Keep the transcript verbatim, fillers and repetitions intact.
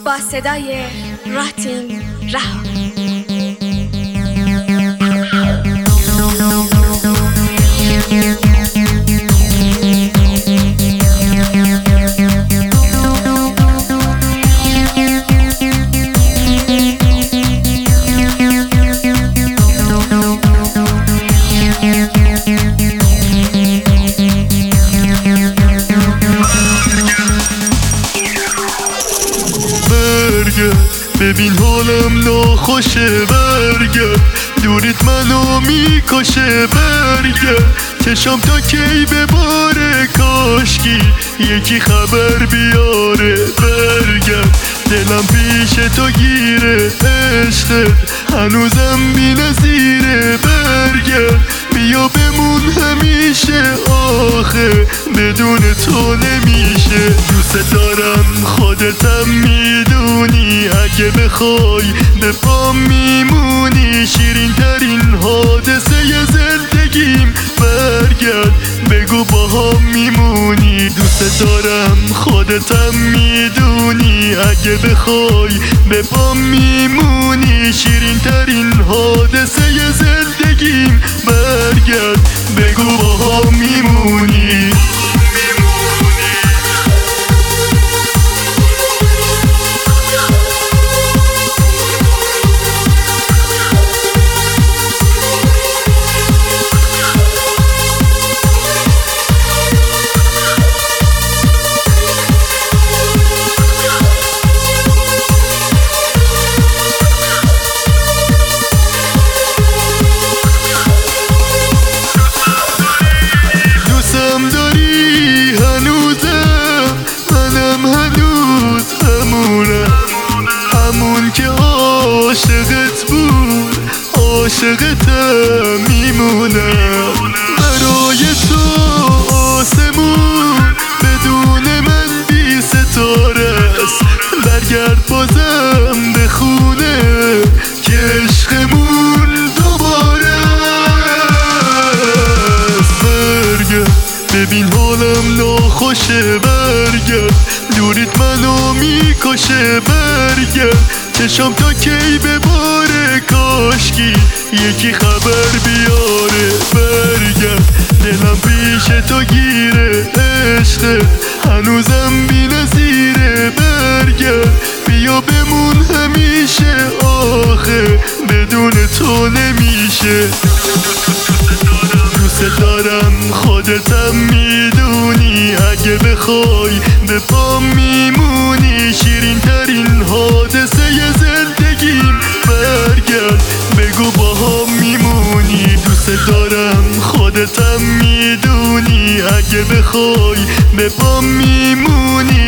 با صدای راتین رها. ببین حالم ناخوشه، برگرد دورت منو میکشه، برگرد چشم تا کی بباره، کاشکی یکی خبر بیاره، برگرد دلم پیش تو گیره، عشقت هنوزم بی نظیره، برگرد بیا بمون همیشه، آخه بدون تو نمیشه، دوست دارم خودتم میدونی، اگه بخوای به پام میمونی، شیرین ترین حادثه زندگیم، برگرد بگو با هم میمونی، دوست دارم خودتم میدونی، اگه بخوای به پام میمونی، شیرین ترین حادثه زندگیم، برگرد بگو با هم میمونی. عاشقت بود عاشقتم میمونم، برای تو آسمون بدون من بی ستاره است، برگرد بازم به خونه که عشقمون دوباره است، برگرد ببین حالم ناخوشه، برگرد دورت منو میکشه، برگرد چشم تا کی بباره، کاشکی یکی خبر بیاره، برگرد دلم پیش تو گیره، عشقت هنوزم بی نظیره، برگرد بیا بمون همیشه، آخه بدون تو نمیشه، دوست دارم خودتم میدونی، اگه بخوای به پام میمونی، شیرین ترین حادثه زندگیم، برگرد بگو با هم میمونی، دوست دارم خودتم میدونی، اگه بخوای به پام میمونی،